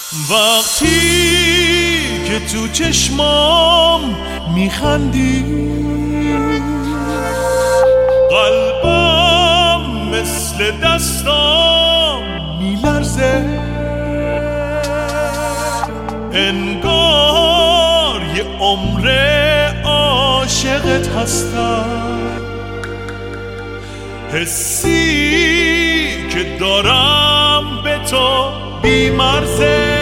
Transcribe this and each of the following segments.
وقتی که تو چشمام میخندی، قلبم مثل دستام میلرزه، انگار یه عمر عاشقت هستم. حسی که دارم به تو بی‌مرزه.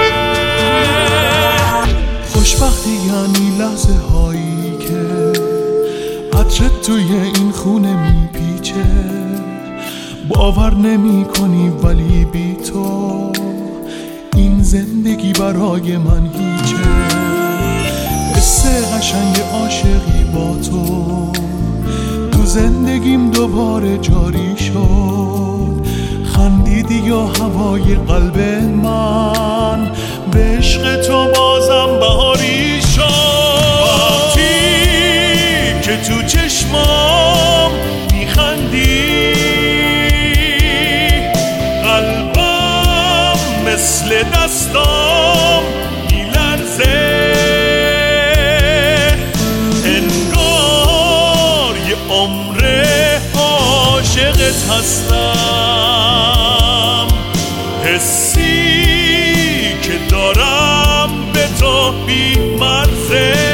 خوشبختی یعنی لحظه هایی که عطرت توی این خونه میپیچه، باور نمی کنی ولی بی تو این زندگی برای من هیچه. حس قشنگ عاشقی با تو زندگیم دوباره جاری شد. خندیدی یا هوای قلب من به عشق تو بازم بهاری شد. وقتی که تو چشمام میخندی، قلبم مثل دستام میلرزه، انگار یه عمر عاشقت هستم. حسی که دارم به تو بی‌مرزه.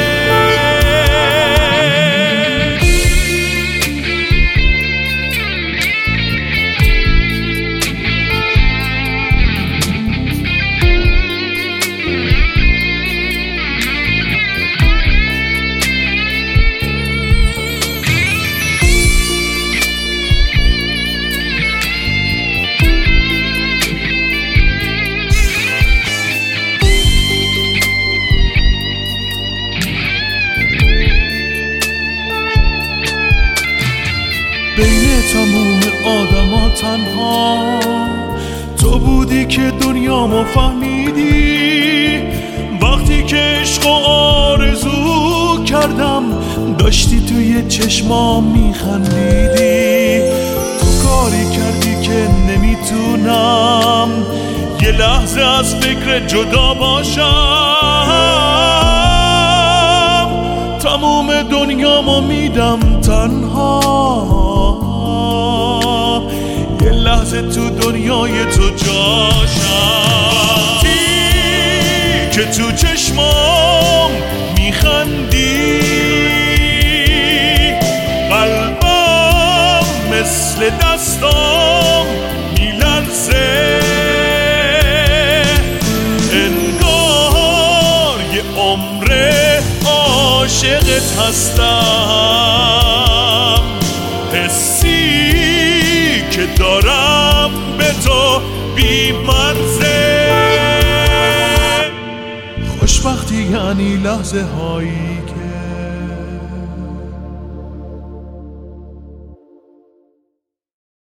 بین تموم آدما تنها تو بودی که دنیامو فهمیدی. وقتی که عشق و آرزو کردم داشتی توی چشمام میخندیدی. تو کاری کردی که نمیتونم یه لحظه از فکر جدا باشم. تموم دنیامو میدم تنها، یه لحظه تو دنیای تو جاشم. وقتی که تو چشمام میخندی، قلبم مثل دستام میلرزه، انگار یه عمر عاشقت هستم. حسی که دارم به تو بی‌مرزه. خوشبختی یعنی لحظه هایی